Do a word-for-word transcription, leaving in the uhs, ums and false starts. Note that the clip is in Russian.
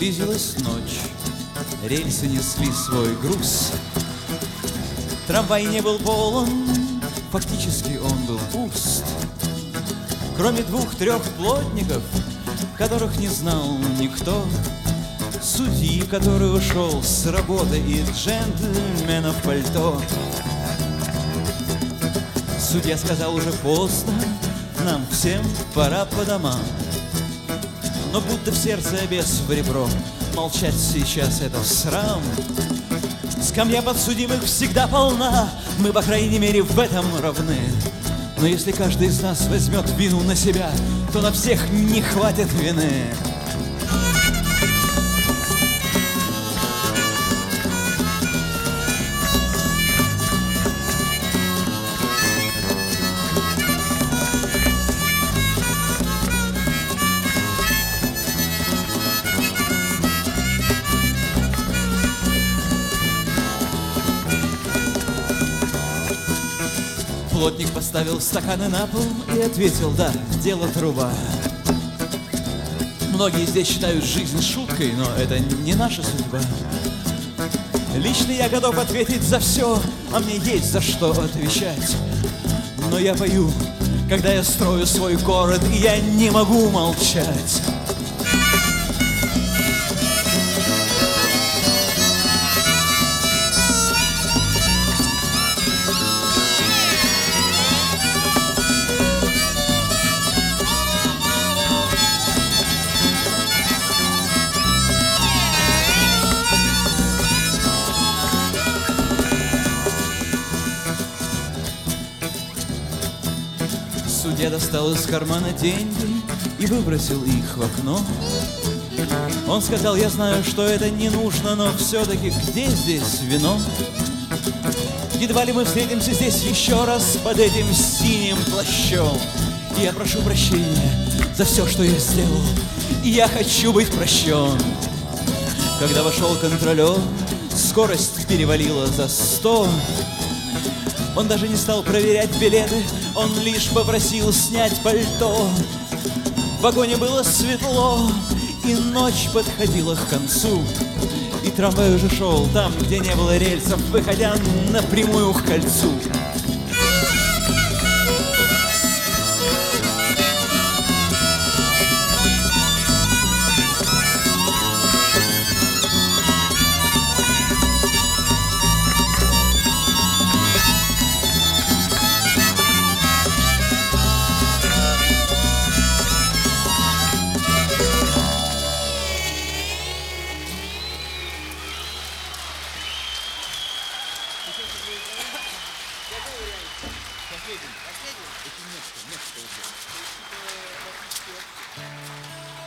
Близилась ночь, рельсы несли свой груз. Трамвай не был полон, фактически он был пуст. Кроме двух-трех плотников, которых не знал никто, судьи, который ушел с работы, и джентльмена в пальто. Судья сказал: уже поздно, нам всем пора по домам. Но будто в сердце обез в ребро, молчать сейчас это срам. Скамья подсудимых всегда полна, мы, по крайней мере, в этом равны. Но если каждый из нас возьмет вину на себя, то на всех не хватит вины. Плотник поставил стаканы на пол и ответил: да, дело труба. Многие здесь считают жизнь шуткой, но это не наша судьба. Лично я готов ответить за все, а мне есть за что отвечать. Но я пою, когда я строю свой город, и я не могу молчать. Судья достал из кармана деньги и выбросил их в окно. Он сказал: я знаю, что это не нужно, но все-таки где здесь вино? Едва ли мы встретимся здесь еще раз под этим синим плащом. И я прошу прощения за все, что я сделал, и я хочу быть прощен. Когда вошел контролер, скорость перевалила за сто. Он даже не стал проверять билеты, он лишь попросил снять пальто. В вагоне было светло, и ночь подходила к концу. И трамвай уже шел там, где не было рельсов, выходя напрямую к кольцу. Последний. Последний? Это место, место.